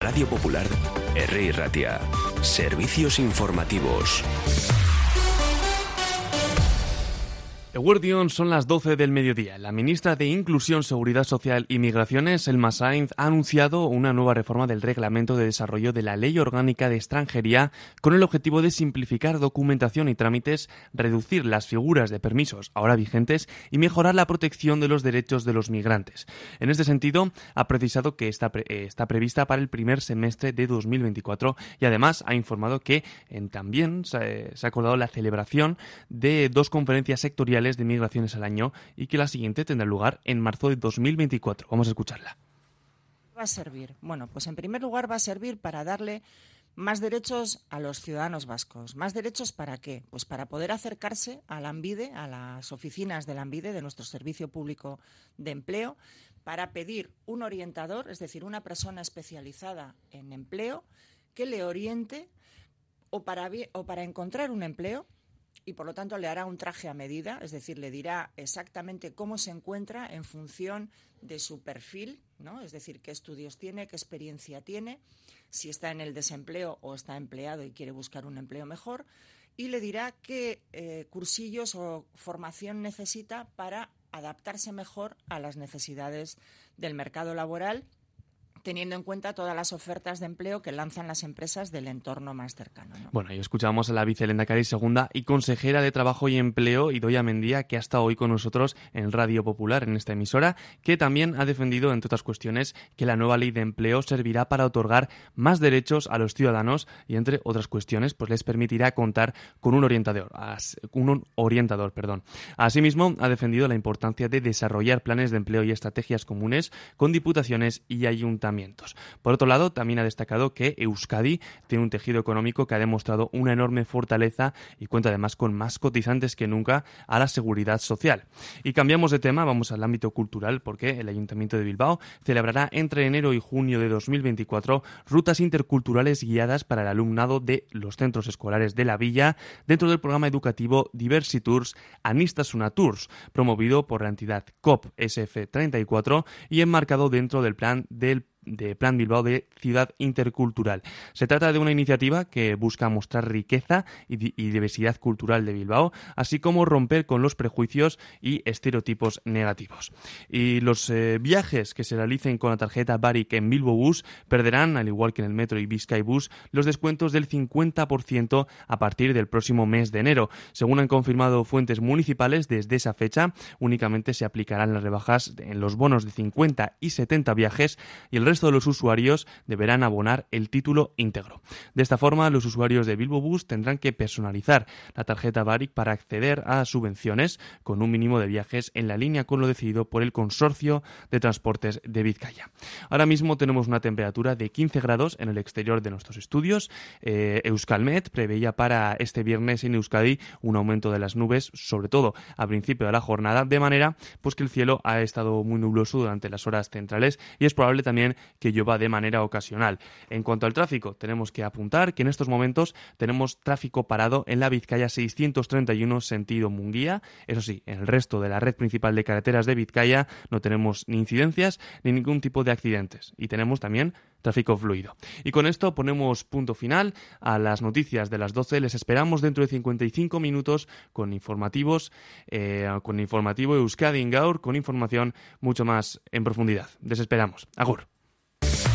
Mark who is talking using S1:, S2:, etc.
S1: Radio Popular, R. Ratia. Servicios informativos.
S2: Eguerdión, son las 12 del mediodía. La ministra de Inclusión, Seguridad Social y Migraciones, Elma Sainz, ha anunciado una nueva reforma del Reglamento de Desarrollo de la Ley Orgánica de Extranjería con el objetivo de simplificar documentación y trámites, reducir las figuras de permisos ahora vigentes y mejorar la protección de los derechos de los migrantes. En este sentido, ha precisado que está prevista para el primer semestre de 2024 y además ha informado que también se ha acordado la celebración de 2 conferencias sectoriales de migraciones al año y que la siguiente tendrá lugar en marzo de 2024. Vamos a escucharla.
S3: ¿Va a servir? Bueno, pues en primer lugar va a servir para darle más derechos a los ciudadanos vascos. ¿Más derechos para qué? Pues para poder acercarse a Lanbide, a las oficinas de Lanbide, de nuestro Servicio Público de Empleo, para pedir un orientador, es decir, una persona especializada en empleo, que le oriente o para encontrar un empleo, y por lo tanto le hará un traje a medida, es decir, le dirá exactamente cómo se encuentra en función de su perfil, ¿no? Es decir, qué estudios tiene, qué experiencia tiene, si está en el desempleo o está empleado y quiere buscar un empleo mejor, y le dirá qué cursillos o formación necesita para adaptarse mejor a las necesidades del mercado laboral, teniendo en cuenta todas las ofertas de empleo que lanzan las empresas del entorno más cercano, ¿no?
S2: Bueno, y escuchamos a la vicelehendakari segunda y consejera de Trabajo y Empleo, Idoia Mendia, que ha estado hoy con nosotros en Radio Popular, en esta emisora, que también ha defendido, entre otras cuestiones, que la nueva ley de empleo servirá para otorgar más derechos a los ciudadanos y, entre otras cuestiones, pues les permitirá contar con un orientador. Asimismo, ha defendido la importancia de desarrollar planes de empleo y estrategias comunes con diputaciones y ayuntamientos. Por otro lado, también ha destacado que Euskadi tiene un tejido económico que ha demostrado una enorme fortaleza y cuenta además con más cotizantes que nunca a la seguridad social. Y cambiamos de tema, vamos al ámbito cultural, porque el Ayuntamiento de Bilbao celebrará entre enero y junio de 2024 rutas interculturales guiadas para el alumnado de los centros escolares de la villa dentro del programa educativo Diversitours Aniztasuna Tours, promovido por la entidad COP SF34 y enmarcado dentro del Plan Bilbao de Ciudad Intercultural. Se trata de una iniciativa que busca mostrar riqueza y diversidad cultural de Bilbao, así como romper con los prejuicios y estereotipos negativos. Y los viajes que se realicen con la tarjeta Barik en Bilbo Bus perderán, al igual que en el Metro y Bizkaibus, los descuentos del 50% a partir del próximo mes de enero. Según han confirmado fuentes municipales, desde esa fecha únicamente se aplicarán las rebajas en los bonos de 50 y 70 viajes y el resto de los usuarios deberán abonar el título íntegro. De esta forma, los usuarios de Bilbo Bus tendrán que personalizar la tarjeta Barik para acceder a subvenciones con un mínimo de viajes en la línea con lo decidido por el Consorcio de Transportes de Vizcaya. Ahora mismo tenemos una temperatura de 15 grados en el exterior de nuestros estudios. Euskalmet preveía para este viernes en Euskadi un aumento de las nubes, sobre todo a principio de la jornada, de manera pues que el cielo ha estado muy nubloso durante las horas centrales y es probable también que llueva de manera ocasional. En cuanto al tráfico, tenemos que apuntar que en estos momentos tenemos tráfico parado en la Vizcaya 631 sentido Munguía. Eso sí, en el resto de la red principal de carreteras de Vizcaya no tenemos ni incidencias ni ningún tipo de accidentes. Y tenemos también tráfico fluido. Y con esto ponemos punto final a las noticias de las 12. Les esperamos dentro de 55 minutos con informativo Euskadi en Gaur, con información mucho más en profundidad. Les esperamos. Agur.